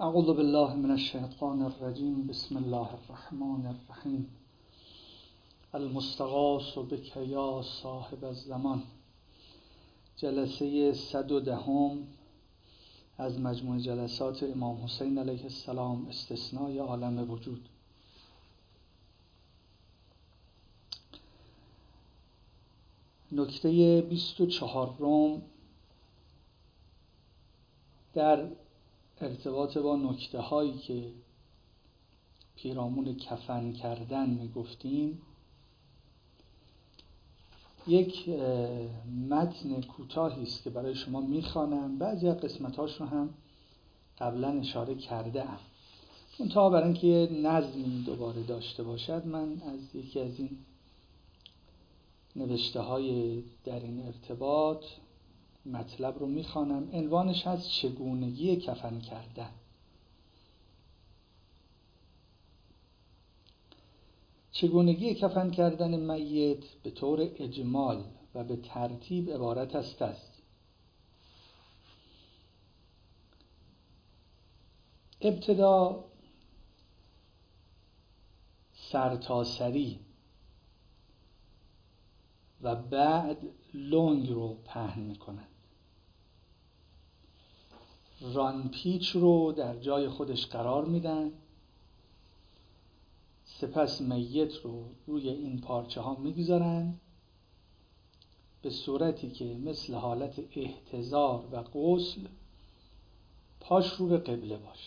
اعوذ بالله من الشیطان الرجیم. بسم الله الرحمن الرحیم. المستغاث بک یا صاحب الزمان. جلسه 110 از مجموع جلسات امام حسین علیه السلام، استثنای عالم وجود. نکته 24 در ارتباط با نکته هایی که پیرامون کفن کردن میگفتیم، یک متن کوتاهی است که برای شما میخوانم. بعضی از قسمت‌هاش رو هم قبلا اشاره کرده‌ام. منتها برای اینکه نظمی دوباره داشته باشد، من از یکی از این نوشته های در این ارتباط مطلب رو میخوانم. عنوانش هست چگونگی کفن کردن. چگونگی کفن کردن میت به طور اجمال و به ترتیب عبارت است از: ابتدا سرتاسری و بعد لنگ رو پهن میکنند. رانپیچ رو در جای خودش قرار میدن، سپس میت رو روی این پارچه ها میگذارن به صورتی که مثل حالت احتضار و غسل پاش رو به قبله باشه.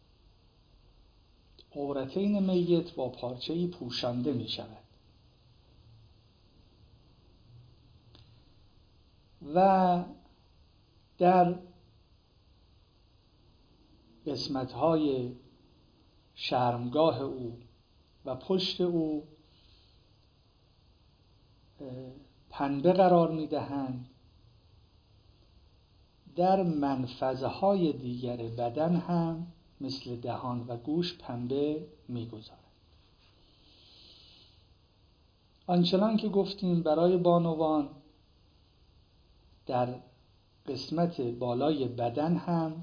عورتین میت با پارچه‌ای پوشانده می شود و در قسمت‌های شرمگاه او و پشت او پنبه قرار می‌دهند. در منفذهای دیگر بدن هم مثل دهان و گوش پنبه می‌گذارند. آنچنان که گفتیم برای بانوان در قسمت بالای بدن هم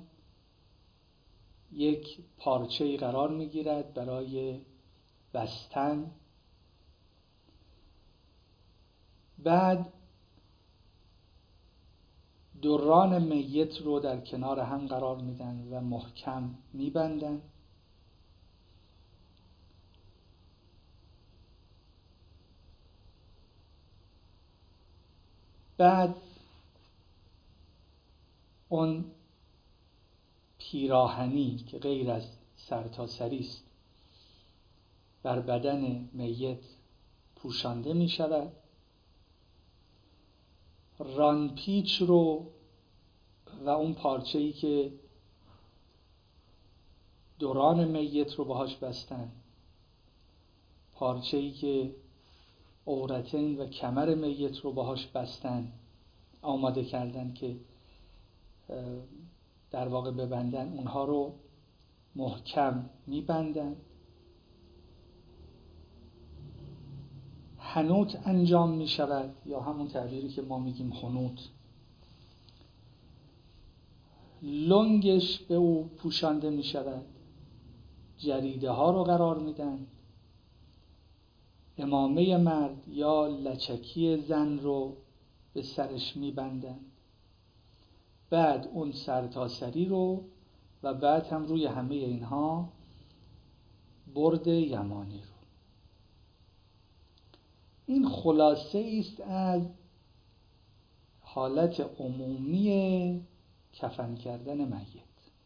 یک پارچه‌ای قرار می‌گیرد برای بستن. بعد دوران میت رو در کنار هم قرار میدن و محکم میبندن. بعد اون پیراهنی که غیر از سرتاسری است بر بدن میت پوشانده می شود. رانپیچ رو و اون پارچه‌ای که دوران میت رو باهاش بستن، پارچه‌ای که عورتین و کمر میت رو باهاش بستن، آماده کردن که در واقع ببندن، اونها رو محکم میبندن. حنوت انجام می شود یا همون تعبیری که ما میگیم حنوت. لنگش به او پوشانده می شود. جریده ها رو قرار میدن. عمامه مرد یا لچکی زن رو به سرش میبندن. بعد اون سرتاسری رو و بعد هم روی همه اینها برد یمانی رو. این خلاصه است از حالت عمومی کفن کردن میت.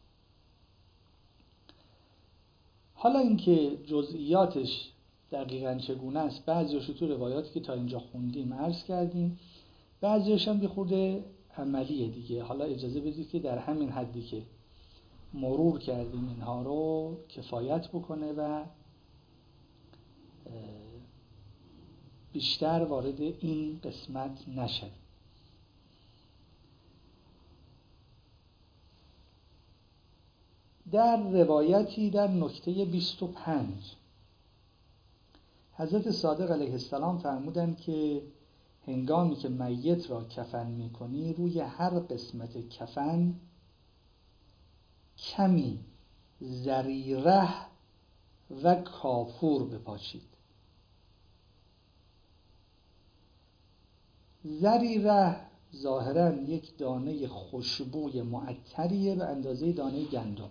حالا اینکه جزئیاتش دقیقاً چگونه است، بعضیش تو روایاتی که تا اینجا خوندیم عرض کردیم، بعضیش هم خورده عملیه دیگه. حالا اجازه بدید که در همین حدی که مرور کردیم اینها رو کفایت بکنه و بیشتر وارد این قسمت نشد. در روایتی در نکته 25 حضرت صادق علیه السلام فرمودند که هنگامی که میت را کفن می‌کنی روی هر قسمت کفن کمی زریره و کافور بپاشید. زریره ظاهراً یک دانه خوشبوی معطریه به اندازه دانه گندم.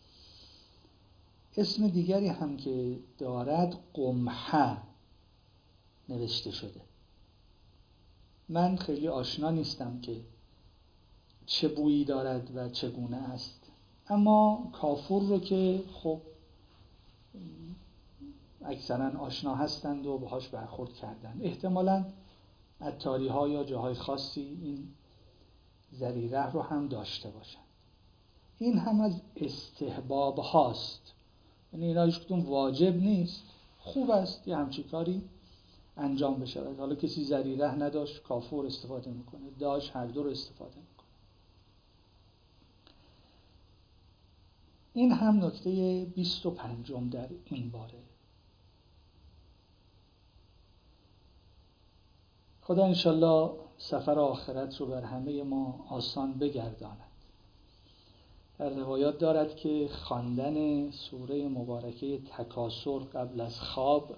اسم دیگری هم که دارد قمحه نوشته شده. من خیلی آشنا نیستم که چه بویی دارد و چگونه است، اما کافور رو که خب اکثرا آشنا هستند و باهاش برخورد کردند. احتمالاً عطاری ها یا جاهای خاصی این زریره رو هم داشته باشند. این هم از استحباب هاست، یعنی اینا هیچ کدوم واجب نیست، خوب است یه همچین کاری انجام بشود. حالا کسی زریره نداشت کافور استفاده میکنه، داشت هر دو رو استفاده میکنه. این هم نکته 25 در این باره. خدا انشالله سفر آخرت رو بر همه ما آسان بگرداند. در روایات دارد که خواندن سوره مبارکه تکاثر قبل از خواب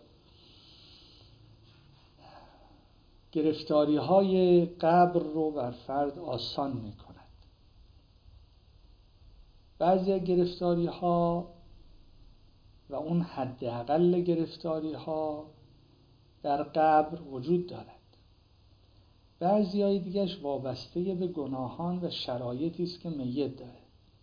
گرفتاری های قبر رو بر فرد آسان می کند. بعضی گرفتاری ها و اون حداقل گرفتاری ها در قبر وجود دارد. بعضی های دیگرش وابسته به گناهان و شرایطی است که میت داره.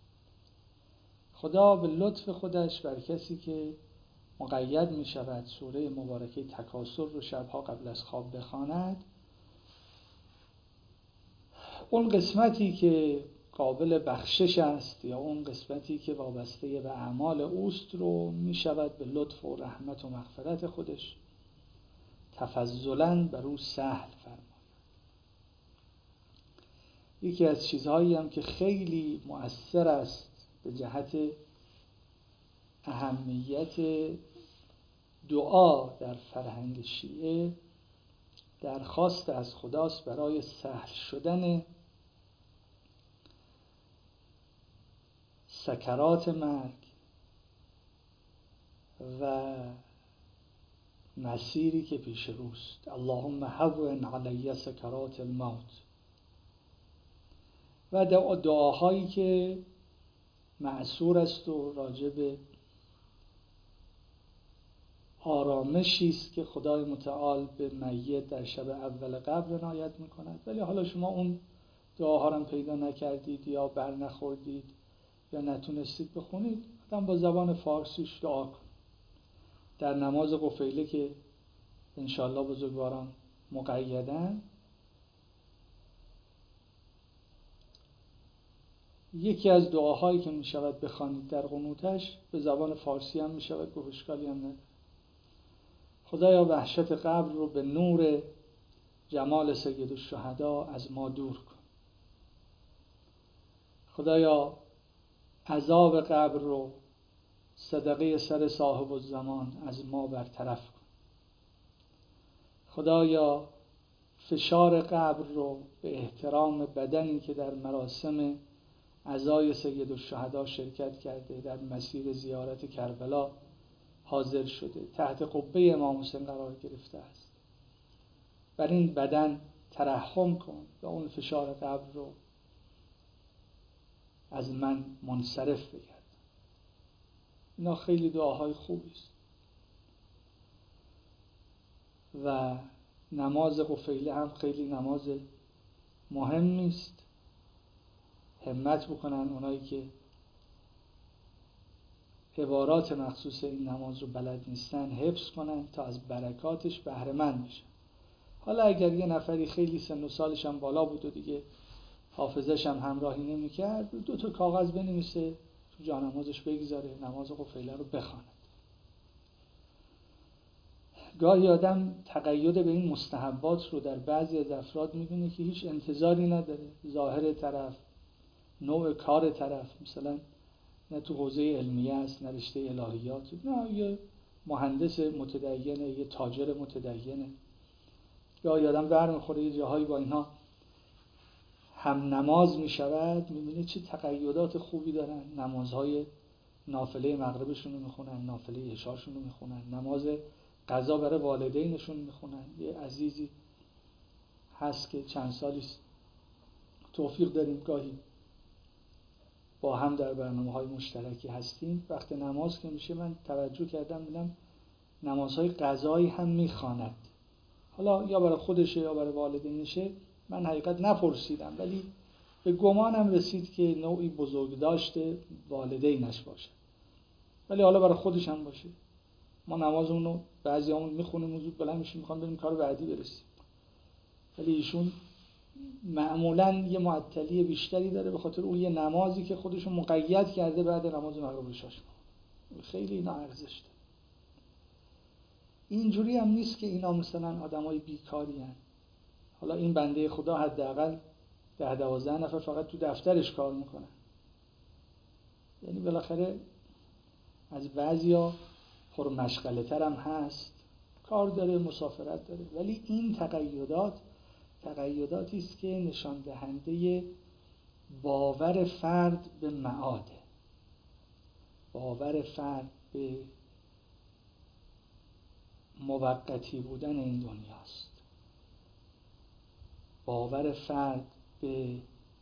خدا به لطف خودش بر کسی که مقید می شود سوره مبارکه تکاثر رو شبها قبل از خواب بخواند، اون قسمتی که قابل بخشش است یا اون قسمتی که وابسته به اعمال اوست رو می شود به لطف و رحمت و مغفرت خودش تفضلاً بر او سهل فرماید. یکی از چیزهایی هم که خیلی مؤثر است به جهت اهمیت دعا در فرهنگ شیعه، درخواست از خداست برای سهل شدن سکرات مرگ و مسیری که پیش روست. اللهم هون علی سکرات الموت. و دعاهایی که معصور است و راجب آرامشی است که خدای متعال به میت در شب اول قبر عنایت می‌کند. ولی حالا شما اون دعاها رو پیدا نکردید یا بر نخوردید یا نتونستید بخونید، آدم با زبان فارسیش دعا کن. در نماز قفیله که انشالله بزرگواران مقیدن، یکی از دعاهایی که می شود بخوانید در قنوتش به زبان فارسی هم می شود، گفت اشکالی هم نداره. خدایا وحشت قبر رو به نور جمال سید الشهدا از ما دور کن. خدایا عذاب قبر رو صدقه سر صاحب الزمان از ما برطرف کن. خدایا فشار قبر رو به احترام بدنی که در مراسم عزای سید الشهدا شرکت کرده، در مسیر زیارت کربلا حاضر شده، تحت قبه امام حسین قرار گرفته است، بر این بدن ترحم کن و اون فشار قبر رو از من منصرف بگرد. اینا خیلی دعاهای خوبی است. و نماز قفیله هم خیلی نماز مهمی است. همت بکنن اونایی که عبارات مخصوص این نماز رو بلد نیستن حفظ کنن تا از برکاتش بهره مند بشن. حالا اگر یه نفری خیلی سن و سالش هم بالا بود و دیگه حافظش هم همراهی نمی‌کرد، 2 تا کاغذ بنویسه تو جانمازش بگذاره، نماز قفیله رو بخواند. گاهی آدم تقید به این مستحبات رو در بعضی از افراد می‌بینه که هیچ انتظاری نداره. ظاهر طرف، نوع کار طرف، مثلا نه تو حوزه علمیه است، نه رشته الهیات، نه یه مهندس متدینه، یه تاجر متدینه. گاهی آدم برمیخوره یه جاهایی با اینها هم نماز میشود، میبینه چه تقیدات خوبی دارن، نمازهای نافله مغربشون رو میخونن، نافله عشاشون رو میخونن، نماز قضا برای والدینشون میخونن. یه عزیزی هست که چند سالی توفیق داریم گاهی با هم در برنامه‌های مشترکی هستیم، وقت نماز که میشه من توجه کردم دیدم نمازهای قضایی هم میخواند. حالا یا برای خودشه یا برای والدینشه، من حقیقت نپرسیدم، ولی به گمانم رسید که نوعی بزرگداشت والدینش باشه، ولی حالا برای خودش هم باشه. ما نمازمون رو بعضیامون میخونیم و زود بلند میشیم میخوام بریم کار بعدی برسیم، ولی ایشون معمولاً یه معطلی بیشتری داره به خاطر اون یه نمازی که خودشون مقید کرده بعد نماز مغرب و عشاء. خیلی اینا ارزش داره. اینجوری هم نیست که اینا مثلا آدمای بیکاری هن. حالا این بنده خدا حداقل 10-12 نفر فقط تو دفترش کار میکنن، یعنی بالاخره از بعضیا پرمشغله تر هم هست، کار داره، مسافرت داره، ولی این تقیداتی است که نشان دهنده باور فرد به معاده، باور فرد به موقتی بودن این دنیاست، باور فرد به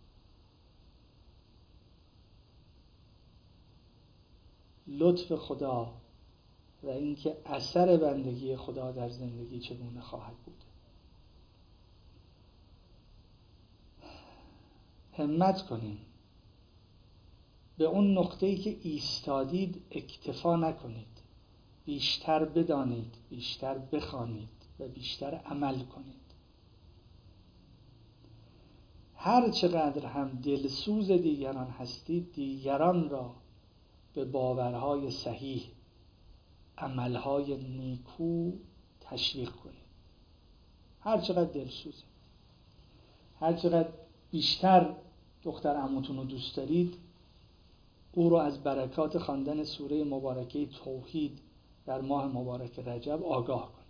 لطف خدا و اینکه اثر بندگی خدا در زندگی چگونه خواهد بود. همت کنیم به اون نقطه‌ای که ایستادید اکتفا نکنید، بیشتر بدانید، بیشتر بخوانید و بیشتر عمل کنید. هر چقدر هم دلسوز دیگران هستید، دیگران را به باورهای صحیح، عملهای نیکو تشویق کنید. هر چقدر دلسوزید، هر چقدر بیشتر دختر عموتون رو دوست دارید، او رو از برکات خواندن سوره مبارکه توحید در ماه مبارک رجب آگاه کنید.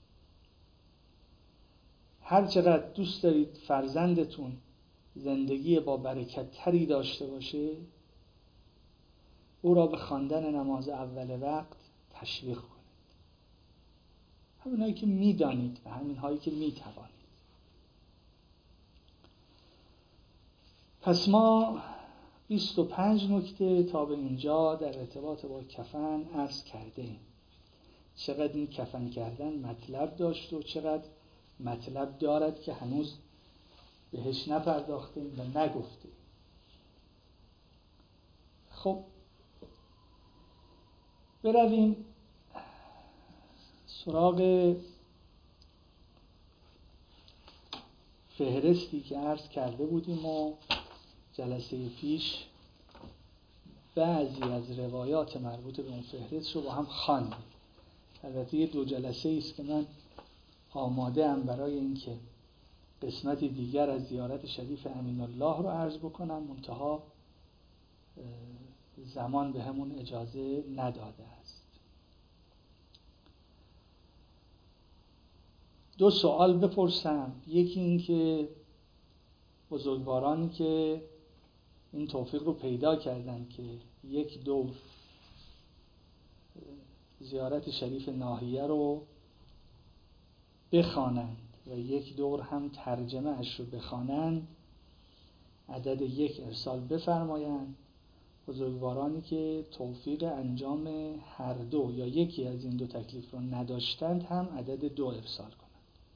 هر چقدر دوست دارید فرزندتون زندگی با برکت تری داشته باشه، او را به خواندن نماز اول وقت تشویق کنید. همینهایی که میدانید و همینهایی که میتوانید. پس ما 25 نکته تا به اینجا در ارتباط با کفن عرض کردیم. چقدر این کفن کردن مطلب داشت و چقدر مطلب دارد که هنوز بهش نپرداختیم و نگفتیم. خب برویم سراغ فهرستی که عرض کرده بودیم و جلسه پیش بعضی از روایات مربوط به اون فهرست رو با هم خواندیم. البته یه 2 جلسه است که من آماده ام برای اینکه قسمتی دیگر از زیارت شریف امین الله رو عرض بکنم، منتها زمان به همون اجازه نداده است. 2 سوال بپرسم. یکی این که بزرگوارانی که این توفیق رو پیدا کردن که یک دور زیارت شریف ناحیه رو بخوانند و یک دور هم ترجمه اش رو بخوانند، عدد 1 ارسال بفرمایند. بزرگوارانی که توفیق انجام هر دو یا یکی از این 2 تکلیف رو نداشتند هم عدد 2 ارسال کنند.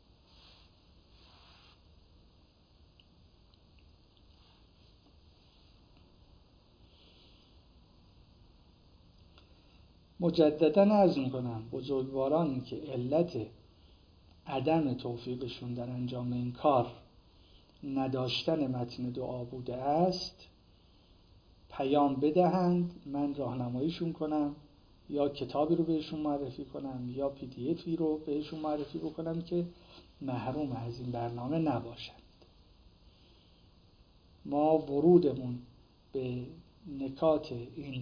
مجددا عرض میکنم بزرگوارانی که علت عدم توفیقشون در انجام این کار نداشتن متن دعا بوده است، پیام بدهند، من راهنماییشون کنم، یا کتابی رو بهشون معرفی کنم یا PDF رو بهشون معرفی بکنم که محروم از این برنامه نباشند. ما ورودمون به نکات این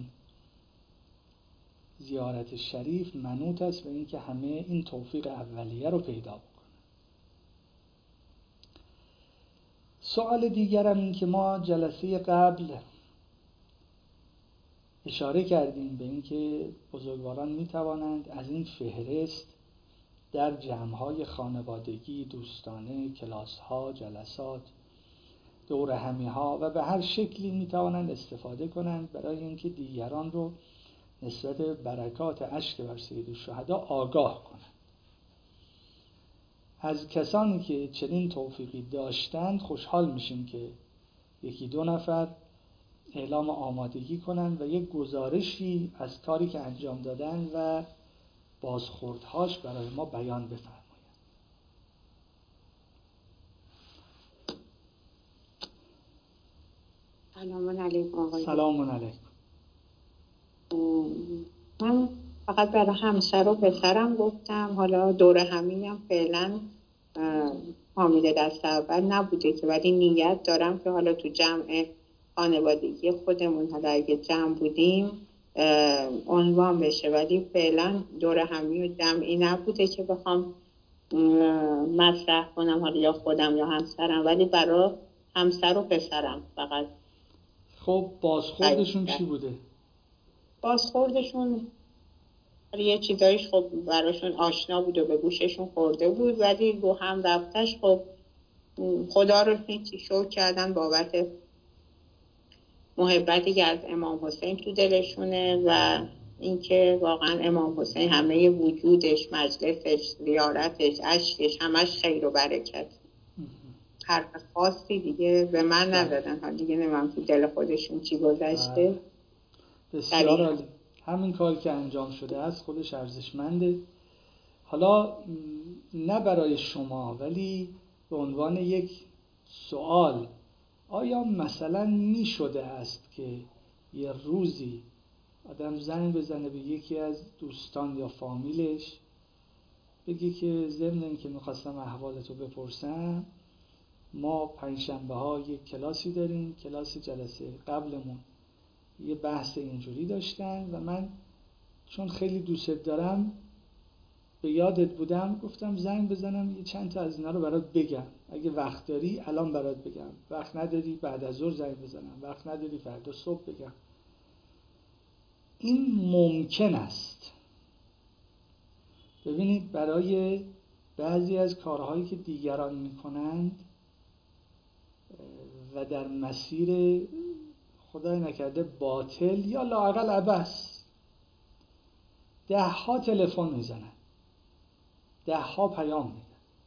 زیارت شریف منوط است به اینکه همه این توفیق اولیه رو پیدا بکنن. سوال دیگرم این که ما جلسه قبل اشاره کردیم به اینکه بزرگواران می توانند از این فهرست در جمع‌های خانوادگی، دوستانه، کلاس‌ها، جلسات، دور همی‌ها و به هر شکلی می توانند استفاده کنند برای اینکه دیگران رو نسبت به برکات اشک بر سید الشهدا آگاه کنند. از کسانی که چنین توفیقی داشتند خوشحال میشیم که یکی دو نفر اعلام آمادگی کنند و یک گزارشی از کاری که انجام دادن و بازخوردهاش برای ما بیان بفرمایند. سلام علیکم آقای. سلام علیکم. من فقط برای همسر و پسرم گفتم، حالا دور همینم فعلا حامل دست اول نبوده که، ولی نیت دارم که حالا تو جمع خانوادگی خودمون حالا اگه جمع بودیم عنوان بشه، ولی فعلا دور همی و جمعی نبوده که بخوام مطرح کنم، حالا یا خودم یا همسرم، ولی برای همسر و پسرم فقط. خب بازخوردشون چی بوده؟ بازخوردشون یه چیزایش خب براشون آشنا بود و به گوششون خورده بود، ولی رو هم رفتش خب خدا رو هیچی شکر کردن بابت محبتی که از امام حسین تو دلشونه و اینکه واقعا امام حسین همه وجودش، مجلسش، زیارتش، عشقش، همش خیر و برکت. حرف خاصی دیگه به من ندادن، ها دیگه نمیم تو دل خودشون چی گذشته. بسیار عالی. همین کاری که انجام شده است خودش ارزشمنده. حالا نه برای شما ولی به عنوان یک سوال، آیا مثلا می شده است که یه روزی آدم زنگ بزنه به یکی از دوستان یا فامیلش بگی که ضمن این که میخواستم احوالتو بپرسم، ما پنجشنبه ها یک کلاسی داریم، کلاس جلسه قبلمون یه بحث اینجوری داشتن و من چون خیلی دوست دارم به یادت بودم گفتم زنگ بزنم یه چند تا از اینا رو برات بگم، اگه وقت داری الان برات بگم، وقت نداری بعد از ظهر زنگ بزنم، وقت نداری فردا صبح بگم. این ممکن است. ببینید برای بعضی از کارهایی که دیگران میکنند و در مسیر خدای نکرده باطل یا لااقل عبث 10 ها تلفن میزنن، 10 ها پیام میدن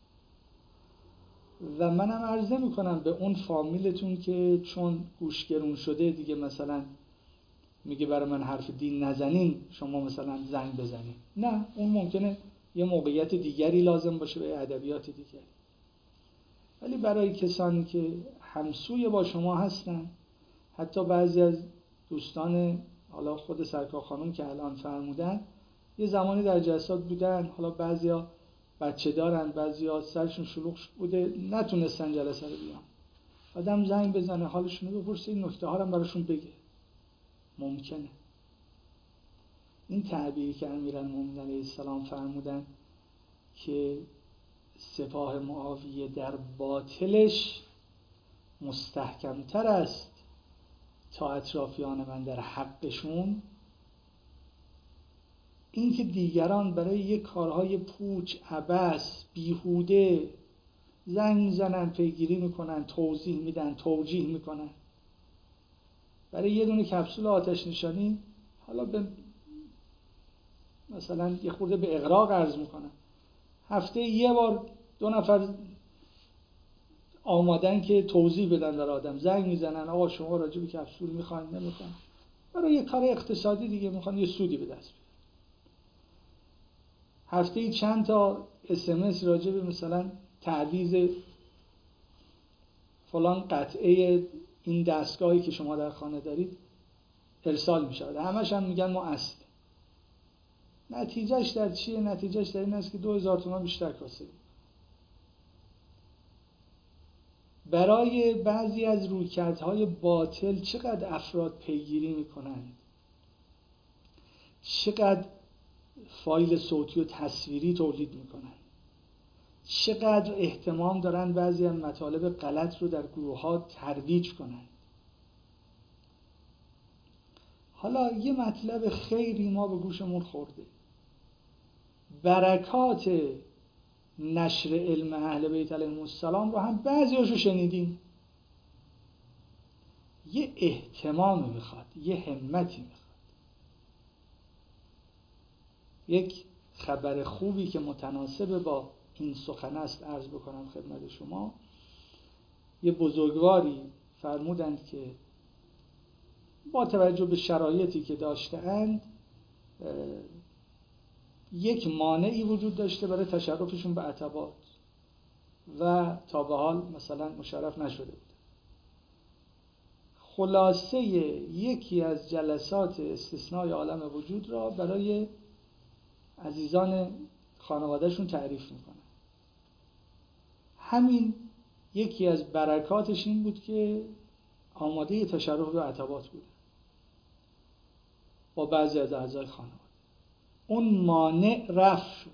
و منم عرض میکنم به اون فامیلتون که چون گوشگرون شده دیگه مثلا میگه برای من حرف دین نزنین، شما مثلا زنگ بزنین. نه، اون ممکنه یه موقعیت دیگری لازم باشه به ادبیات دیگری، ولی برای کسانی که همسوی با شما هستن، حتی بعضی از دوستان حالا خود سرکار خانم که الان فرمودن یه زمانی در جلسات بودن، حالا بعضیا بچه دارن، بعضیا سرشون شلوغ بوده نتونستن جلسه رو بیان، آدم زنگ بزنه حالشون رو بپرسه، این نکته ها رو براشون بگه. ممکنه این تعبیری که امیرالمومنین علیه السلام فرمودن که سپاه معاویه در باطلش مستحکمتر است تا اطرافیان من در حقشون، این که دیگران برای یک کارهای پوچ، عبث، بیهوده زنگ میزنن، پیگیری میکنن، توضیح میدن، توجیه میکنن، برای یه دونه کپسول آتش نشانی حالا به مثلا یه خورده به اغراق عرض میکنن، هفته یه بار 2 نفر آمادن که توضیح بدن در آدم، زنگ میزنن آقا شما راجع به کپسول میخواین نمیخواین، برای یه کار اقتصادی دیگه میخوان یه سودی به دست بیارن. هفته چند تا SMS راجع به مثلا تعویض فلان قطعه این دستگاهی که شما در خانه دارید ارسال میشه، همش هم میگن ما اصل. نتیجهش در چیه؟ نتیجهش در این است که 2000 تومان بیشتر کاسه. برای بعضی از رویکردهای باطل چقدر افراد پیگیری میکنند، چقدر فایل صوتی و تصویری تولید میکنند، چقدر اهتمام دارن بعضی از مطالب غلط رو در گروه ها ترویج کنند. حالا یه مطلب خیلی ما به گوشمون خورده، برکات نشر علم اهل بیت علیهم السلام رو هم بعضیاشو شنیدیم. یه اهتمامی میخواد، یه همتی میخواد. یک خبر خوبی که متناسب با این سخن است عرض بکنم خدمت شما. یه بزرگواری فرمودند که با توجه به شرایطی که داشته‌اند یک مانعی وجود داشته برای تشرفشون به عتبات و تا به حال مثلا مشرف نشده بود. خلاصه یکی از جلسات استثنای عالم وجود را برای عزیزان خانوادهشون تعریف میکنه. همین یکی از برکاتش این بود که آماده تشرف به عتبات بود با بعضی از اعضای خانواده. اون مانع رفع شد.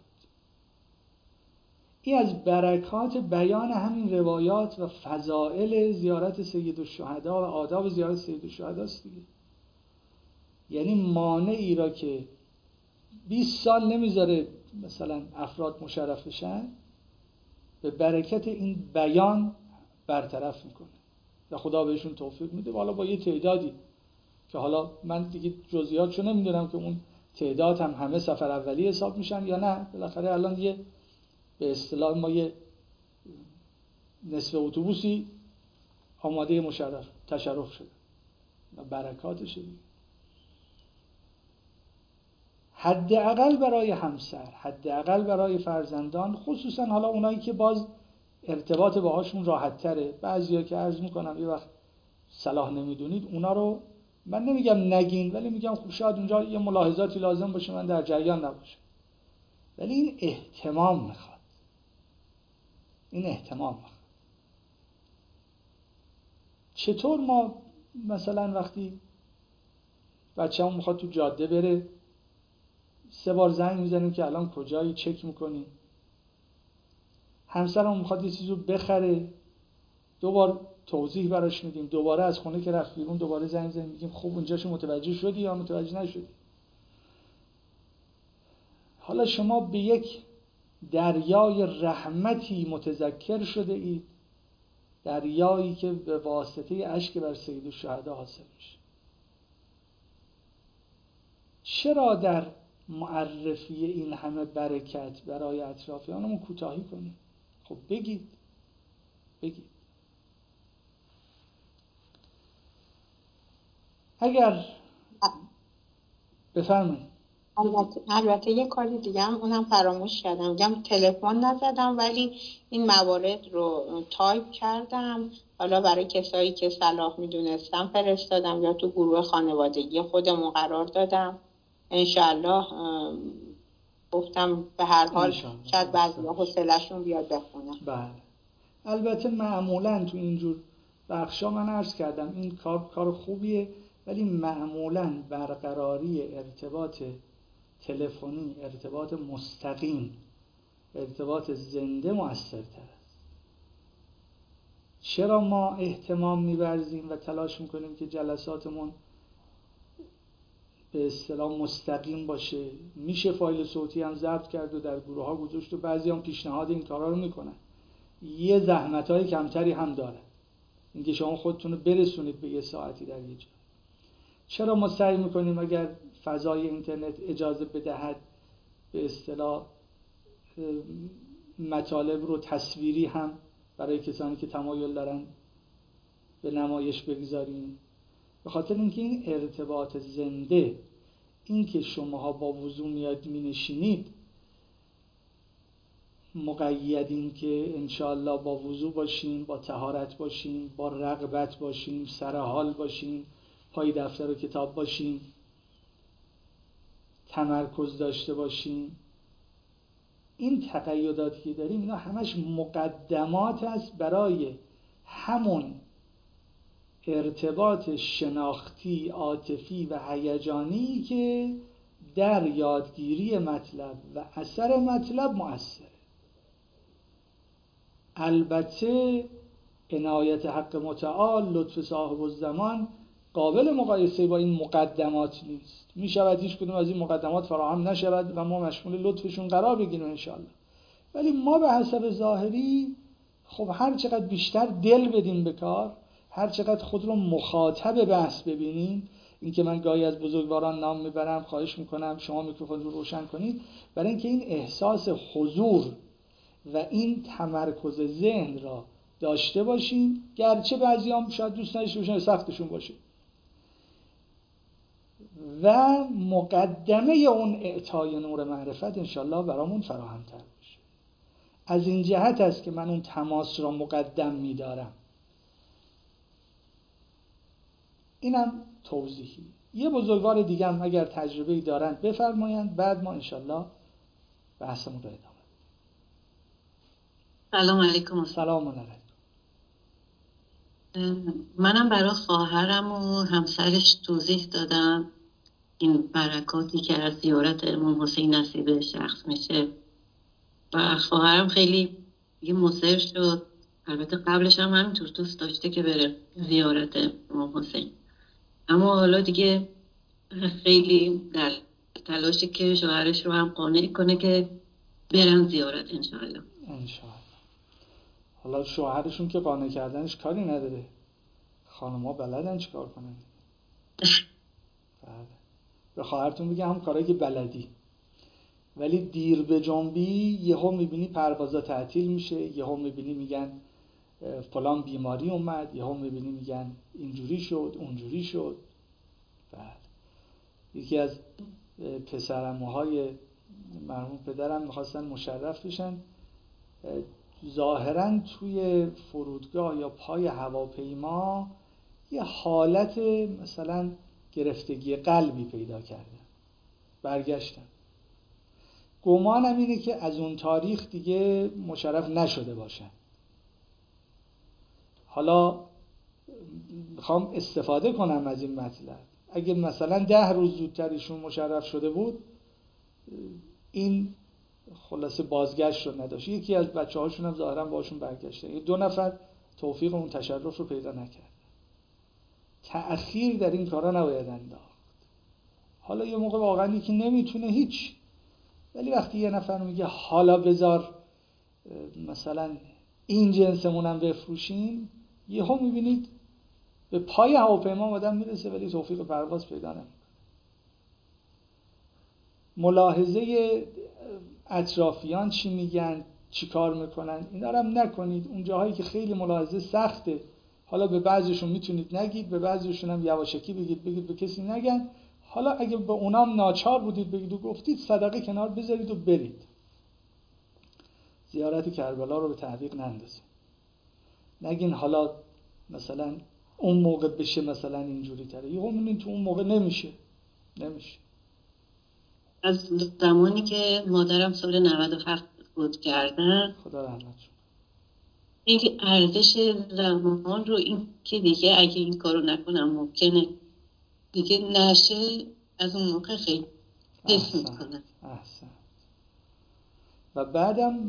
این از برکات بیان همین روایات و فضائل زیارت سید الشهدا و آداب زیارت سید الشهدا است دیگه. یعنی مانعی را که 20 سال نمیذاره مثلا افراد مشرف بشن، به برکت این بیان برطرف میکنه و خدا بهشون توفیق میده. حالا با یه تعدادی که حالا من دیگه جزئیاتشو نمیدونم که اون تعداد هم همه سفر اولی حساب میشن یا نه. بالاخره الان یه به اصطلاح ما یه نصف اتوبوسی آماده تشرف شده و برکاتشه. حداقل برای همسر، حداقل برای فرزندان، خصوصا حالا اونایی که باز ارتباط باهاشون راحت تره. بعضیا که عرض میکنم یه وقت صلاح نمیدونید، اونا رو من نمیگم نگین، ولی میگم خب شاید اونجا یه ملاحظاتی لازم باشه من در جریان نباشم. ولی این اهتمام میخواد، این اهتمام میخواد. چطور ما مثلا وقتی بچه‌مون میخواد تو جاده بره 3 بار زنگ میزنیم که الان کجایی، چک میکنیم. همسرمون میخواد یه چیزو بخره 2 بار توضیح براش میدیم، دوباره از خونه که رفت بیرون دوباره زنگ میزنیم میگیم خب اونجاشو متوجه شدی یا متوجه نشدی. حالا شما به یک دریای رحمتی متذکر شده اید، دریایی که به واسطه اشک بر سید الشهدا حاصل میشه. چرا در معرفی این همه برکت برای اطرافیانمون کوتاهی کنیم؟ خب بگید. اگر بفرمایید. البته یه کاری دیگه هم اونم فراموش کردم، میگم تلفن نزدم ولی این موارد رو تایپ کردم، حالا برای کسایی که صلاح میدونستم فرستادم یا تو گروه خانوادگی خودمون قرار دادم. انشالله گفتم به هر حال شاید بعضی‌ها حوصله‌شون بیاد بخونن. بله. البته معمولا تو اینجور بخشا من عرض کردم این کار خوبیه، ولی معمولا برقراری ارتباط تلفنی، ارتباط مستقیم، ارتباط زنده مؤثرتر است. چرا ما اهتمام می‌ورزیم و تلاش می‌کنیم که جلساتمون به اصطلاح مستقیم باشه؟ میشه فایل صوتی هم ضبط کرد و در گروه ها گذاشت و بعضی هم پیشنهاد این کارا رو میکنن. یه زحمت‌های کمتری هم داره اینکه شما خودتون رو برسونید به یه ساعتی در یه جا. چرا ما سعی میکنیم اگر فضای اینترنت اجازه بدهد به اصطلاح مطالب رو تصویری هم برای کسانی که تمایل دارن به نمایش بگذاریم؟ به خاطر اینکه این ارتباط زنده، این که شماها با وضو میاد مینشینید، مقیدین که انشاءالله با وضو باشیم، با طهارت باشیم، با رغبت باشیم، سرحال باشیم، پای دفتر و کتاب باشیم، تمرکز داشته باشیم. این تقیداتی که داریم اینا همش مقدمات است برای همون ارتباط شناختی، عاطفی و هیجانی که در یادگیری مطلب و اثر مطلب مؤثره. البته عنایت حق متعال، لطف صاحب الزمان قابل مقایسه با این مقدمات نیست. می شود هیچ کدوم از این مقدمات فراهم نشود و ما مشمول لطفشون قرار بگیریم انشاءالله، ولی ما به حسب ظاهری خب هر چقدر بیشتر دل بدیم به کار، هر چقدر خود رو مخاطب بحث ببینیم، این که من گاهی از بزرگواران نام میبرم، خواهش میکنم شما میکروفون رو روشن کنید، برای اینکه این احساس حضور و این تمرکز ذهن را داشته باشیم، گرچه بعضیام شاید دوست نداشته باشن سختشون باشه، و مقدمه اون اعطای نور معرفت انشالله برامون فراهم تر بشه. از این جهت است که من اون تماس را مقدم میدارم. اینم توضیحی. یه بزرگوار دیگه هم اگر تجربه‌ای دارن بفرمایند، بعد ما انشالله بحثمون رو ادامه بدیم. سلام علیکم. سلام علیکم. منم برای خواهرم و همسرش توضیح دادم این برکاتی که از زیارت امام حسین نصیب شخص میشه و خواهرم خیلی دیگه مصر شد. البته قبلش هم همینطور دوست داشته که بره زیارت امام حسین، اما حالا دیگه خیلی در تلاشه که شوهرش رو هم قانع کنه که برن زیارت انشاءالله. حالا شوهرشون که قانع کردنش کاری نداره، خانم‌ها بلدن چیکار کنن. بله. به خواهرتون بگم هم کارایی که بلدی، ولی دیر به جنبی یهو میبینی پروازا تعطیل میشه، یهو میبینی میگن فلان بیماری اومد، یهو میبینی میگن اینجوری شد اونجوری شد. بعد یکی از پسرعموهای مرحوم پدرم میخواستن مشرف بشن، ظاهراً توی فرودگاه یا پای هواپیما یه حالت مثلا گرفتگی قلبی پیدا کردن، برگشتن. گمانم اینه که از اون تاریخ دیگه مشرف نشده باشن. حالا میخوام استفاده کنم از این مطلب. اگه مثلا 10 روز زودتر ایشون مشرف شده بود، این خلاصه بازگشت رو نداشت. یکی از بچه هاشون هم ظاهرا باشون برگشته. 2 نفر توفیق اون تشرف رو پیدا نکرد. تأخیر در این کارا نباید انداخت. حالا یه موقع واقعا یکی نمیتونه هیچ، ولی وقتی یه نفر میگه حالا بذار مثلا این جنسمون هم بفروشیم، یهو میبینید به پای هواپیما آدم میرسه ولی توفیق پرواز پیدا نمیکنه. ملاحظه اطرافیان چی میگن، چی کار میکنن، اینا رو هم نکنید. اون جاهایی که خیلی ملاحظه سخته، حالا به بعضیشون میتونید نگید، به بعضیشون هم یواشکی بگید به کسی نگن. حالا اگه به اونام ناچار بودید بگید و گفتید، صدقه کنار بذارید و برید. زیارت کربلا رو به تعویق نندازید. نگین حالا مثلا اون موقع بشه مثلا اینجوری تره، یهو میبینید تو اون موقع نمیشه. از زمانی که مادرم سال 97 فوت کردن، خدا رحمتشون، خیلی ارزش زمان رو این که دیگه اگه این کارو نکنم ممکنه دیگه نشه، از اون موقع خیلی حس میکنم. احسن. و بعدم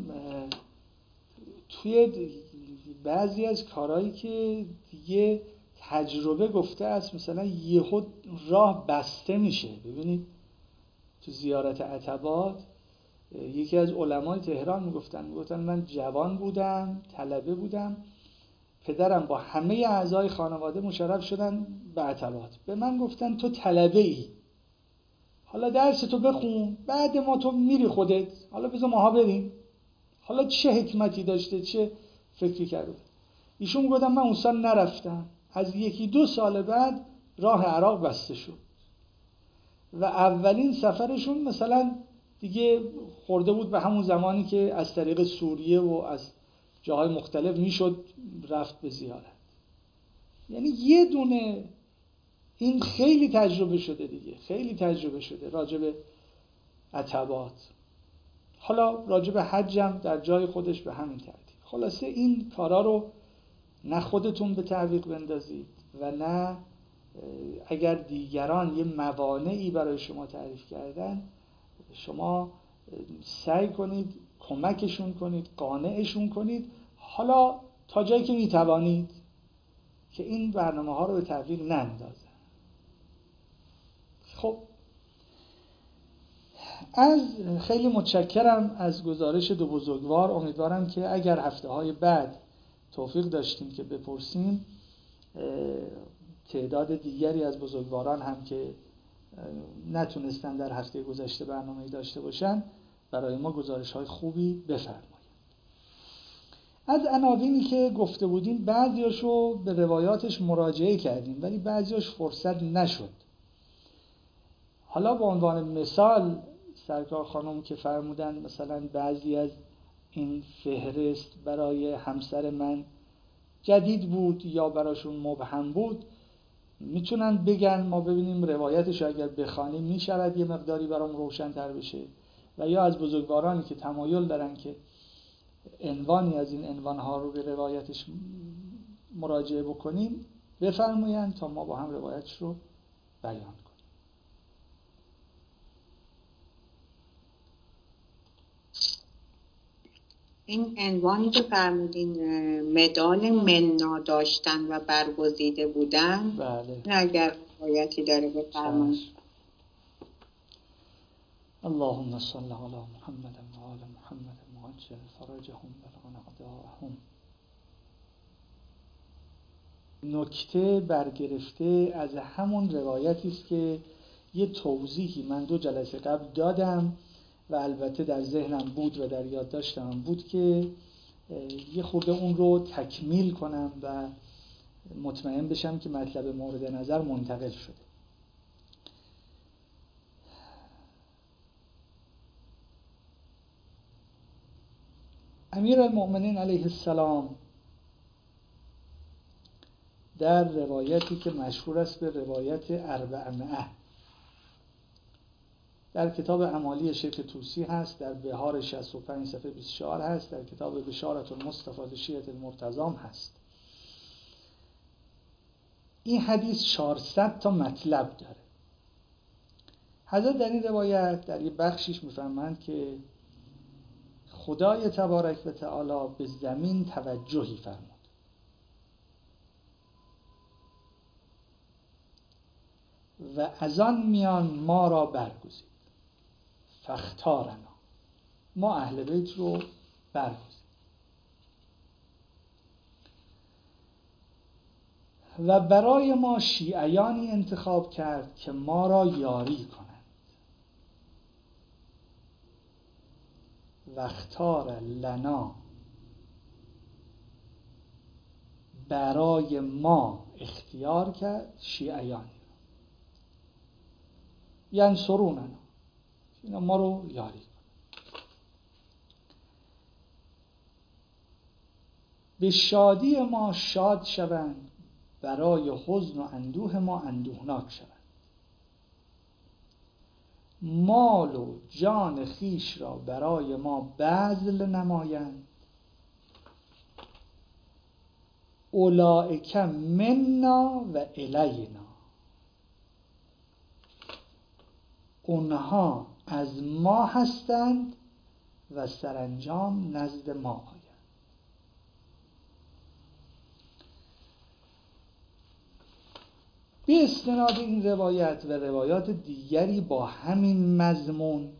توی بعضی از کارهایی که دیگه تجربه گفته است، مثلا یهو راه بسته میشه. ببینید تو زیارت عتبات یکی از علمای تهران میگفتن من جوان بودم، طلبه بودم، پدرم با همه اعضای خانواده مشرف شدن به عتبات. به من گفتن تو طلبه ای، حالا درس تو بخون، بعد ما تو میری خودت، حالا بذار ماها بریم. حالا چه حکمتی داشته، چه فکری کرده. ایشون میگفتن من اون سال نرفتم، از 1-2 سال بعد راه عراق بسته شد و اولین سفرشون مثلا دیگه خورده بود به همون زمانی که از طریق سوریه و از جاهای مختلف میشد رفت به زیارت. یعنی یه دونه این خیلی تجربه شده دیگه، خیلی تجربه شده راجع به عتبات. حالا راجع به حجم در جای خودش به همین ترتیب. خلاصه این کارا رو نه خودتون به تعویق بندازید و نه اگر دیگران یه موانعی برای شما تعریف کردن، شما سعی کنید کمکشون کنید، قانعشون کنید، حالا تا جایی که میتوانید، که این برنامه ها رو به تعویق نندازن. خب از خیلی متشکرم از گزارش دو بزرگوار. امیدوارم که اگر هفته‌های بعد توفیق داشتیم که بپرسیم، تعداد دیگری از بزرگواران هم که نتونستن در هفته گذشته برنامه‌ای داشته باشن برای ما گزارش‌های خوبی بفرمایید. از عناوینی که گفته بودیم بعضیاشو به روایاتش مراجعه کردیم ولی بعضیاش فرصت نشد. حالا به عنوان مثال سرکار خانم که فرمودن مثلا بعضی از این فهرست برای همسر من جدید بود یا براشون مبهم بود، میتونن بگن ما ببینیم روایتش اگر بخوانیم میشود یه مقداری برام روشن تر بشه، و یا از بزرگوارانی که تمایل دارن که عنوانی از این عنوانها رو به روایتش مراجعه بکنیم بفرمایند تا ما با هم روایتش رو بیان کنیم. این عنوانی که فرمودین مدال منا داشتن و برگزیده بودن، بله. اگر روایتی داره بفرمایید. اللهم صل علی محمد و آل محمد وعجل فرجهم و اعداءهم. نکته برگرفته از همون روایتی است که یه توضیحی من 2 جلسه قبل دادم و البته در ذهنم بود و در یادداشتم بود که یه خورده اون رو تکمیل کنم و مطمئن بشم که مطلب مورد نظر منتقل شده. امیرالمؤمنین علیه السلام در روایتی که مشهور است به روایت 400 در کتاب اعمالی شیخ طوسی هست، در بهار 65 صفحه 24 هست، در کتاب بشارة المصطفى شیعة المرتضام هست. این حدیث 400 تا مطلب داره. حضرت در این روایت در یه بخشیش میفرمایند که خدای تبارک و تعالی به زمین توجهی فرمود و از آن میان ما را برگزید، فاختارنا، ما اهل بیت رو برگزید و برای ما شیعیانی انتخاب کرد که ما را یاری کنند و اختار لنا، برای ما اختیار کرد شیعیانی ینصروننا، اینا ما رو یاری کنند. به شادی ما شاد شوند، برای حزن و اندوه ما اندوهناک شوند. مال و جان خیش را برای ما بذل نمایند. اولئک منا و الینا، اونها از ما هستند و سرانجام نزد ما آیند. به استناد این روایت و روایات دیگری با همین مضمون،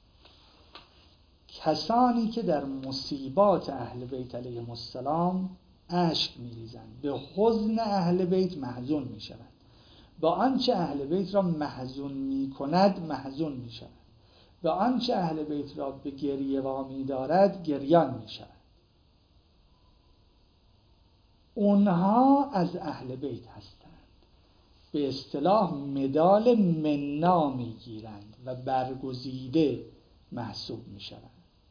کسانی که در مصیبات اهل بیت علیهم السلام اشک می‌ریزند، به حزن اهل بیت محزون می‌شوند، با آنچه اهل بیت را محزون می‌کند محزون می‌شوند، با آنچه اهل بیت را به گریه وامی دارد گریان می‌شوند. اونها از اهل بیت هستند. به اصطلاح مدال منا میگیرند و برگزیده محسوب میشوند.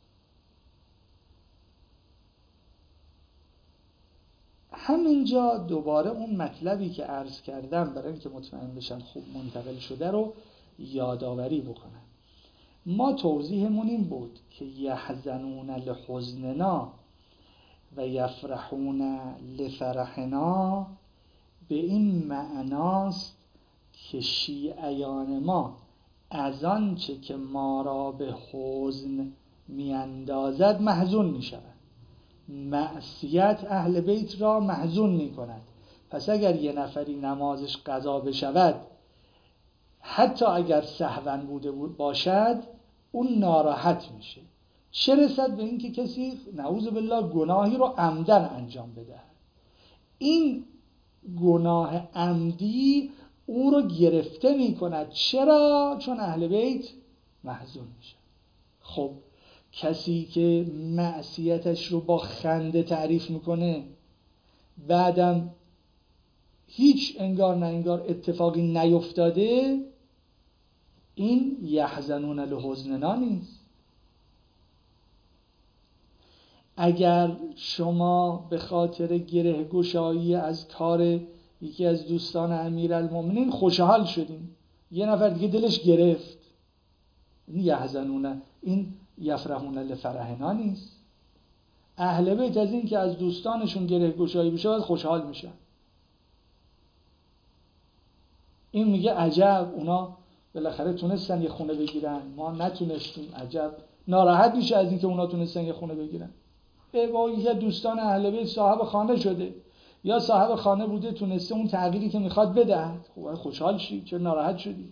همینجا دوباره اون مطلبی که عرض کردم برای اینکه مطمئن بشم خوب منتقل شده رو یادآوری بکنم. ما توضیحمون این بود که یحزنون لحزننا و یفرحون لفرحنا به این معناست که شیعیان ما از آنچه که ما را به حزن میاندازد محزون میشوند. معصیت اهل بیت را محزون میکند. پس اگر یه نفری نمازش قضا بشود حتی اگر سهوا بوده باشد اون ناراحت میشه، چه رسد به اینکه کسی نعوذ بالله گناهی رو عمدن انجام بده. این گناه عمدی او رو گرفته میکند. چرا؟ چون اهل بیت محزون میشه. خب کسی که معصیتش رو با خنده تعریف میکنه، بعدم هیچ انگار نه انگار اتفاقی نیفتاده، این یحزنون لحزننا نیست. اگر شما به خاطر گره گشایی از کار یکی از دوستان امیرالمومنین خوشحال شدین، یه نفر دیگه دلش گرفت، این یحزنون، این یفرحون لفرحنا نیست. اهل بیت از این که از دوستانشون گره گشایی بشه باید خوشحال میشن. این میگه عجب اونا بالاخره تونستن یه خونه بگیرن، ما نتونستیم. عجب ناراحت میشه از این که اونا تونستن یه خونه بگیرن. با یکی دوستان اهل بیت صاحب خانه شده یا صاحب خانه بوده تونسته اون تغییری که میخواد بدهد، خب خوشحال شی، چرا ناراحت شدی؟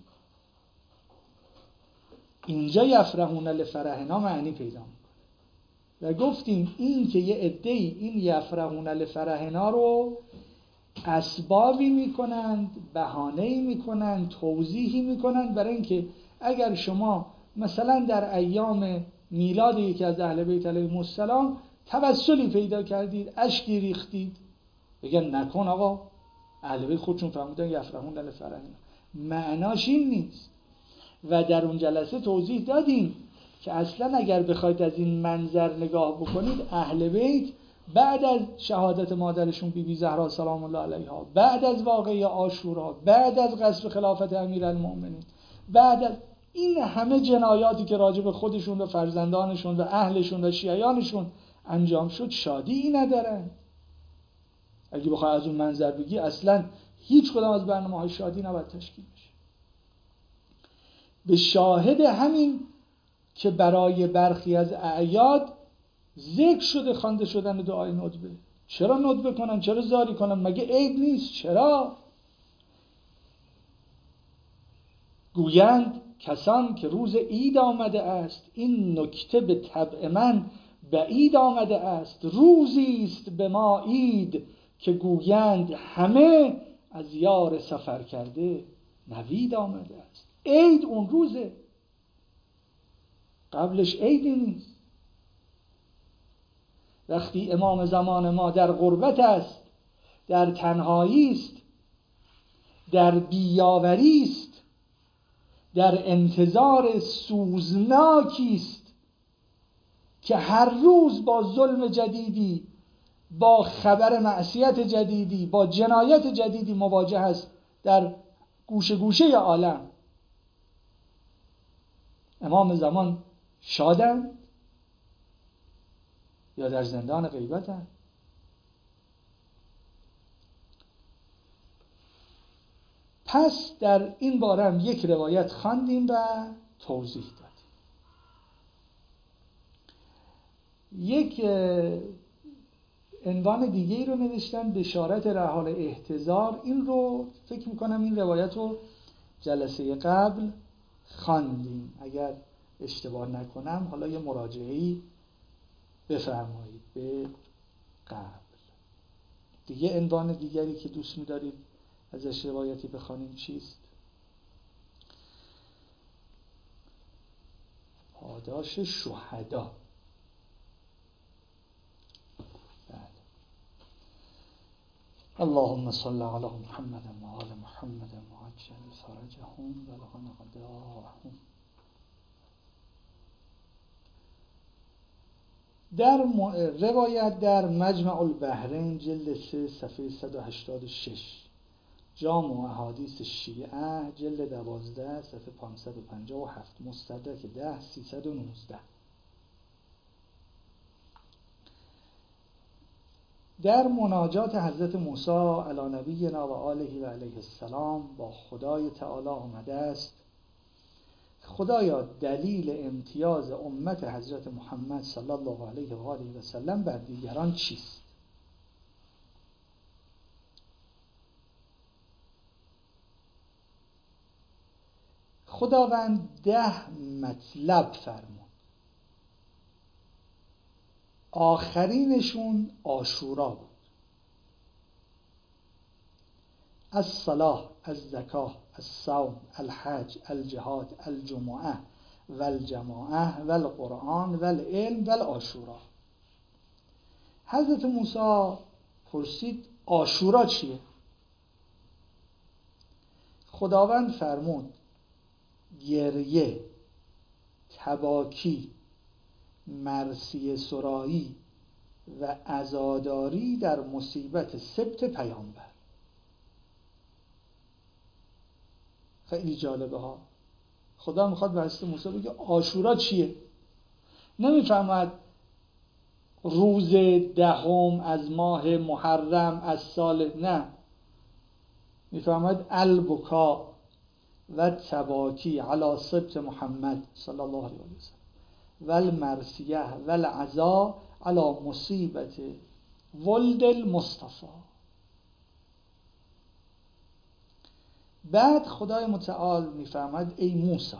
اینجا یفرحون لفرحنا معنی پیدا میکنه. و گفتیم این که یه عده‌ای این یفرحون لفرحنا رو اسبابی میکنند، بهانه‌ای میکنند، توضیحی میکنند برای اینکه اگر شما مثلا در ایام میلاد یکی از اهل بیت علیهم السلام توسلی پیدا کردید، اشکی ریختید، بگن نکن آقا، اهل بیت خودشون فرمودن یفرحون لفرحنا، معناش این نیست. و در اون جلسه توضیح دادیم که اصلا اگر بخواید از این منظر نگاه بکنید، اهل بیت بعد از شهادت مادرشون بیبی زهرا سلام الله علیها، بعد از واقعه عاشورا، بعد از غصب خلافت امیرالمومنین، بعد از این همه جنایاتی که راجع به خودشون و فرزندانشون و اهلشون و شیعیانشون انجام شد، شادی ندارن. اگه بخوای از اون منظر بگی اصلا هیچ کدام از برنامه‌های شادی نباید تشکیل بشه. به شاهد همین که برای برخی از اعیاد ذکر شده خوانده شدن دعای ندبه. چرا ندبه کنن؟ چرا زاری کنن؟ مگه عیب نیست؟ چرا؟ گویند کسان که روز عید آمده است، این نکته به طبع من بعید آمده است. روزی است به ما عید که گویند همه از یار سفر کرده نوید آمده است. عید اون روزه، قبلش عیدی نیست. وقتی امام زمان ما در غربت است، در تنهایی است، در بیاوری است، در انتظار سوزناکی است که هر روز با ظلم جدیدی، با خبر معصیت جدیدی، با جنایت جدیدی مواجه است در گوشه گوشه عالم، امام زمان شادن یا در زندان غیبتن؟ پس در این باره هم یک روایت خواندیم و توضیح دادیم. یک عنوان دیگه ای رو نوشتن، بشارت رحال احتضار. این رو فکر میکنم این روایت رو جلسه قبل خواندیم، اگر اشتباه نکنم. حالا یه مراجعه‌ای بفرمایید به قبل. دیگه عنوان دیگری که دوست می‌دارید ازش روایتی بخوانیم چیست؟ پاداش شهدا. اللهم صل علی محمد و آل محمد وعجل فرجهم بلغ غداهم. در روایت در مجمع البحرین جلد 3 صفحه 186، جامع احادیث شیعه جلد 12 صفحه 557، مستدرک 10 319. در مناجات حضرت موسی علی نبینا و آله و علیه السلام با خدای تعالی آمده است: خدایا دلیل امتیاز امت حضرت محمد صلی الله علیه و آله و سلم بر دیگران چیست؟ خداوند 10 مطلب فرمود، آخرینشون عاشورا بود. الصلاة، الزکاه، الصوم، الحج، الجهاد، الجمعه والجماعه والقرآن والعلم والعاشورا. حضرت موسی پرسید عاشورا چیه؟ خداوند فرمود گریه، تباکی، مرثیه سرایی و عزاداری در مصیبت سبط پیامبر. خیلی جالبه ها. خدا میخواد به حضرت موسی بگه عاشورا چیه؟ نمیفهمد روز 10 از ماه محرم از سال، نه، میفهمد البکا و تباکی علی سبط محمد صلی الله علیه و سلم و المرثیه و العزا علی مصیبت ولد المصطفى. بعد خدای متعال میفرماید ای موسی،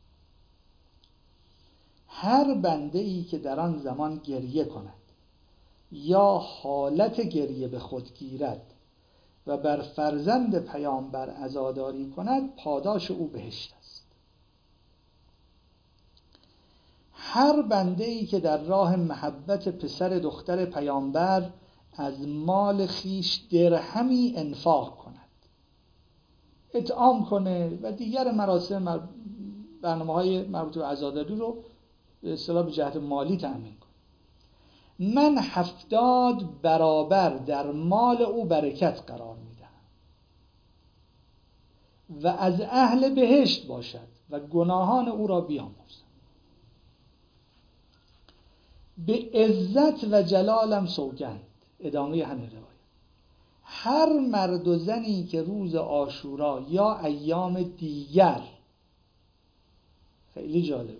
هر بنده ای که در آن زمان گریه کند یا حالت گریه به خود گیرد و بر فرزند پیامبر عزاداری کند، پاداش او بهشت است. هر بنده ای که در راه محبت پسر دختر پیامبر از مال خیش درهمی انفاق کند، اطعام کنه و دیگر مراسم برنامه‌های مربوط به عزاداری رو به اصطلاح به جهت مالی تأمین کنه، من 70 برابر در مال او برکت قرار میدم و از اهل بهشت باشد و گناهان او را بیامرزم. به عزت و جلالم سوگند. ادامه همین روایت. هر مرد و زنی که روز عاشورا یا ایام دیگر، خیلی جالبه،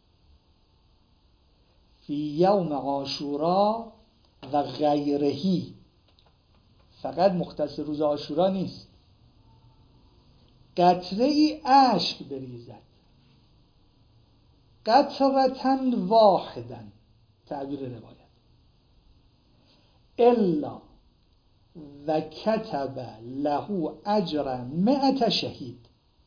فی یوم عاشورا و غیرهی، فقط مختص روز عاشورا نیست، قطره ای اشک بریزد، قطرةً واحداً، تعبیر روایت، الا و کتب له اجر 100 شهید،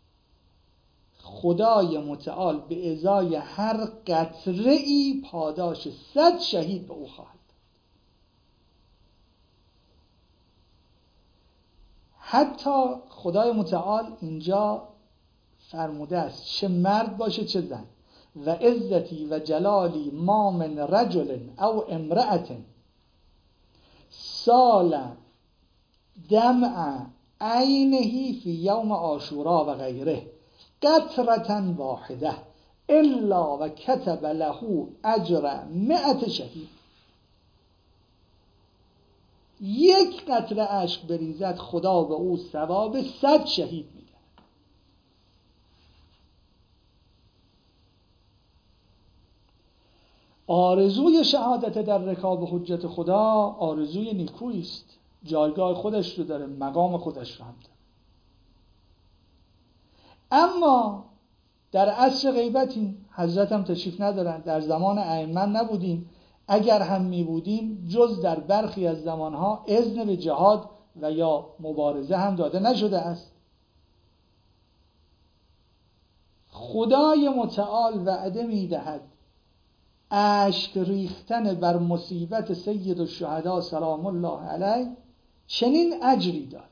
خدای متعال به ازای هر قطره ای پاداش 100 شهید به او خواهد. حتی خدای متعال اینجا فرموده است چه مرد باشه چه زن، و عزتی و جلالی ما من رجل او امرأة سال دمع عینه فی یوم عاشورا و غیره قطرة واحده الا و کتب له اجر 100 شهید. یک قطره اشک بریزد، خدا به او ثواب 100 شهید میده. آرزوی شهادت در رکاب حجت خدا آرزوی نیکویی است. جایگاه خودش رو داره، مقام خودش رو هم داره. اما در عصر غیبتیم، حضرت هم تشریف ندارن، در زمان ائمه نبودیم، اگر هم می بودیم جز در برخی از زمانها اذن به جهاد و یا مبارزه هم داده نشده است. خدای متعال وعده می دهد اشک ریختن بر مصیبت سید الشهدا سلام الله علیه چنین اجری دارد.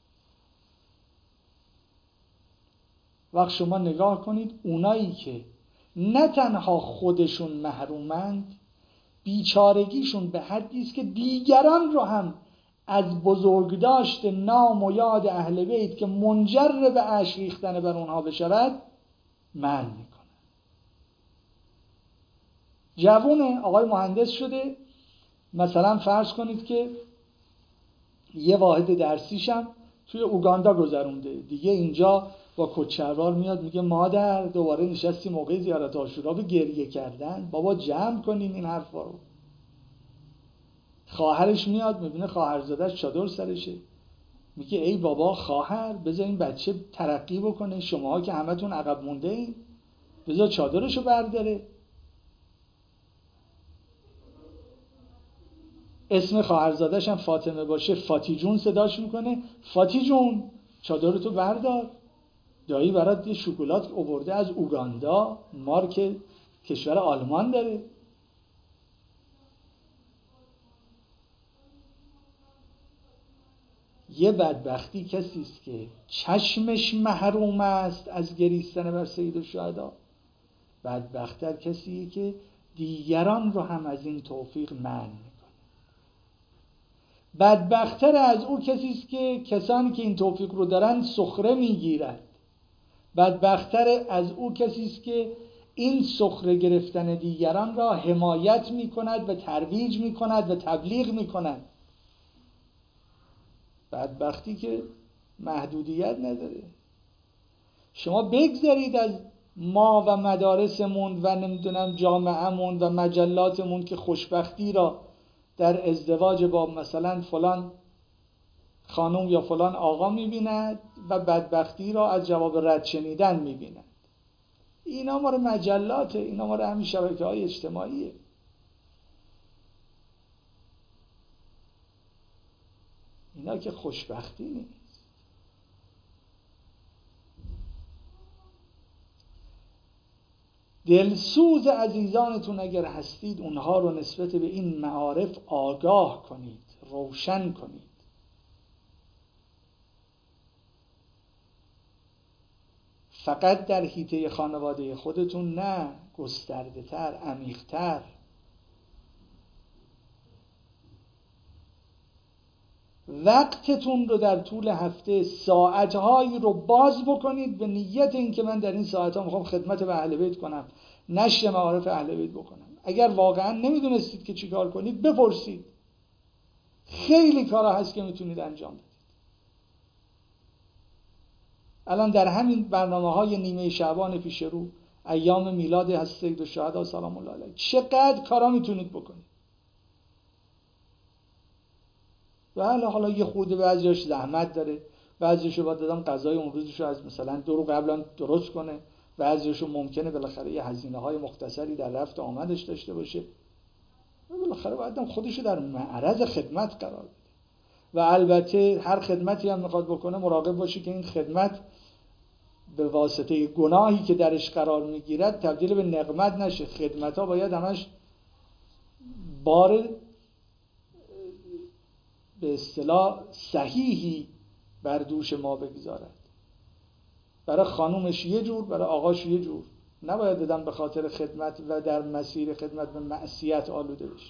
وقت شما نگاه کنید، اونایی که نه تنها خودشون محرومند، بیچارگیشون به حدی است که دیگران رو هم از بزرگداشت نام و یاد اهل بیت که منجر به اشک ریختن بر اونها بشود منع میکنه. جوونه، آقای مهندس شده، مثلا فرض کنید که یه واحد درسیشم توی اوگاندا گذرونده، دیگه اینجا با کچلوار میاد میگه مادر دوباره نشستی موقع زیارت عاشورا به گریه کردن، بابا جمع کنین این حرفا رو. خواهرش میاد میبینه خواهرزاده‌اش چادر سرشه، میگه ای بابا خواهر بذار این بچه ترقی بکنه، شماها که همتون عقب مونده این، بذار چادرشو برداره. اسم خواهرزادش هم فاطمه باشه، فاتی جون صداش میکنه، فاتی جون چادرتو بردار، دایی برات یه شکلات آورده از اوگاندا، مارک کشور آلمان داره. یه بدبختی کسی است که چشمش محروم است از گریستن بر سید الشهدا، بدبخت‌تر کسیه که دیگران رو هم از این توفیق منع میکنه. بدبخت‌تر از او کسی است که کسانی که این توفیق رو دارن سخره میگیرد. بدبخت‌تر از او کسی است که این سخره گرفتن دیگران را حمایت میکند و ترویج میکند و تبلیغ میکند. بدبختی که محدودیت نداره. شما بگذارید از ما و مدارسمون و نمیدونم جامعهمون و مجلاتمون که خوشبختی را در ازدواج با مثلا فلان خانم یا فلان آقا میبیند و بدبختی را از جواب رد شنیدن میبیند. اینا مال مجلاته، اینا مال همین شبکه‌های اجتماعیه. اینا که خوشبختی نیست. دلسوز عزیزانتون اگر هستید اونها رو نسبت به این معارف آگاه کنید، روشن کنید. فقط در حیطه خانواده خودتون نه، گسترده تر، عمیق تر. وقتتون رو در طول هفته ساعتهایی رو باز بکنید به نیت این که من در این ساعتها میخوام خدمت به اهل بیت کنم، نشر معارف اهل بیت بکنم. اگر واقعا نمیدونستید که چی کار کنید بپرسید. خیلی کارا هست که میتونید انجام بدید. الان در همین برنامه‌های نیمه شعبان پیش رو، ایام میلاد حضرت سید الشهدا سلام الله علیه، چقدر کارا میتونید بکنید. بله حالا یه خورده بعضیش زحمت داره، بعضیشو باید دادم غذای اون روزشو از مثلا 2 روز قبلا درست کنه، بعضیشو ممکنه بالاخره یه هزینه‌های مختصری در رفت آمدش داشته باشه، بالاخره باید خودشو در معرض خدمت قرار بده. و البته هر خدمتی هم میخواد بکنه مراقب باشه که این خدمت به واسطه گناهی که درش قرار میگیرد تبدیل به نقمت نشه. خدمت‌ها باید همش بار به اصطلاح صحیحی بر دوش ما بگذارد. برای خانومش یه جور، برای آقاش یه جور. نباید دادم به خاطر خدمت و در مسیر خدمت به معصیت آلوده بشه.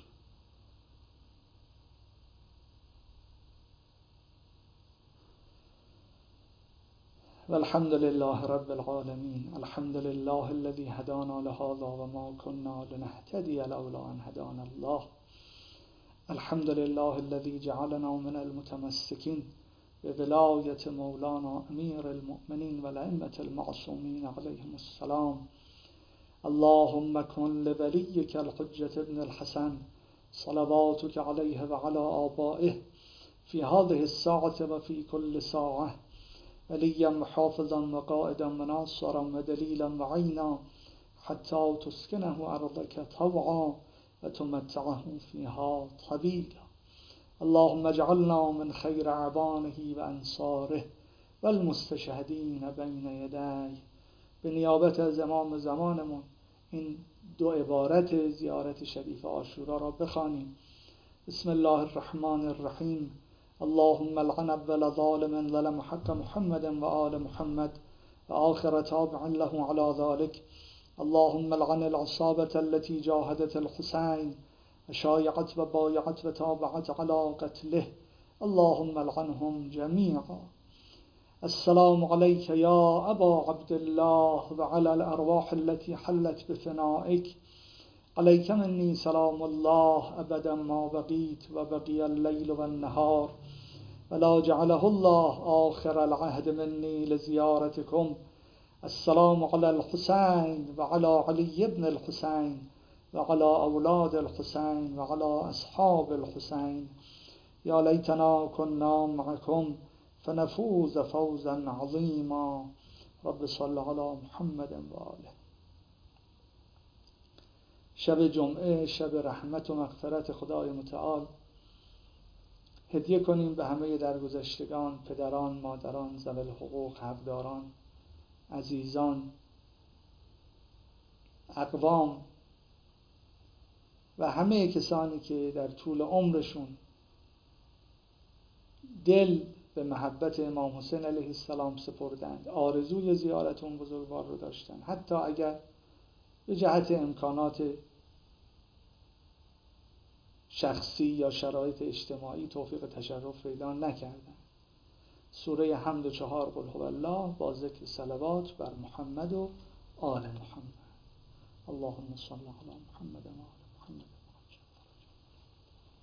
والحمد لله رب العالمين. الحمد لله الذي هدانا لهذا وما كنا لنهتدي لولا أن هدانا الله. الحمد لله الذي جعلنا من المتمسكين بولاية مولانا أمير المؤمنين والأئمة المعصومين عليهم السلام. اللهم كن لوليك الحجة ابن الحسن صلواتك عليه وعلى آبائه في هذه الساعة وفي كل ساعة وليا محافظا وقائدا وناصرا ودليلا وعينا حتى تسكنه أرضك طوعا وتمتعه فيها طويلا. اللهم اجعلنا من خير اعوانه وانصاره والمستشهدين بين يديه. به نیابت از امام زمانمون این 2 عبارت زیارت شریف عاشورا را بخوانیم. بسم الله الرحمن الرحیم. اللهم لعن اول ظالم ظلم حق محمد و آل محمد و آخر تابع له على ذلك. اللهم لعن العصابة التي جاهدت الحسين وشايعت وبايعت وتابعت على قتله. اللهم لعنهم جميعا. السلام عليك يا أبا عبد الله وعلى الأرواح التي حلت بفنائك. عليك مني سلام الله أبدا ما بقيت وبقي الليل والنهار ولا جعله الله آخر العهد مني لزيارتكم. السلام على الحسين وعلى علي بن الحسين وعلى أولاد الحسين وعلى أصحاب الحسين. يا ليتنا كنا معكم فنفوز فوزا عظیما. رب صل علی محمد و آله. شب جمعه شب رحمت و مغفرت خدای متعال هدیه کنیم به همه درگذشتگان، پدران، مادران، ذوی الحقوق، حقداران، عزیزان، اقوام و همه کسانی که در طول عمرشون دل به محبت امام حسین علیه السلام سپردند، آرزوی زیارت اون بزرگوار رو داشتن، حتی اگر به جهت امکانات شخصی یا شرایط اجتماعی توفیق تشرف پیدا نکردند. سوره حمد و 4 قل هو الله با ذکر صلوات بر محمد و آل محمد. اللهم صل علی محمد و آل محمد.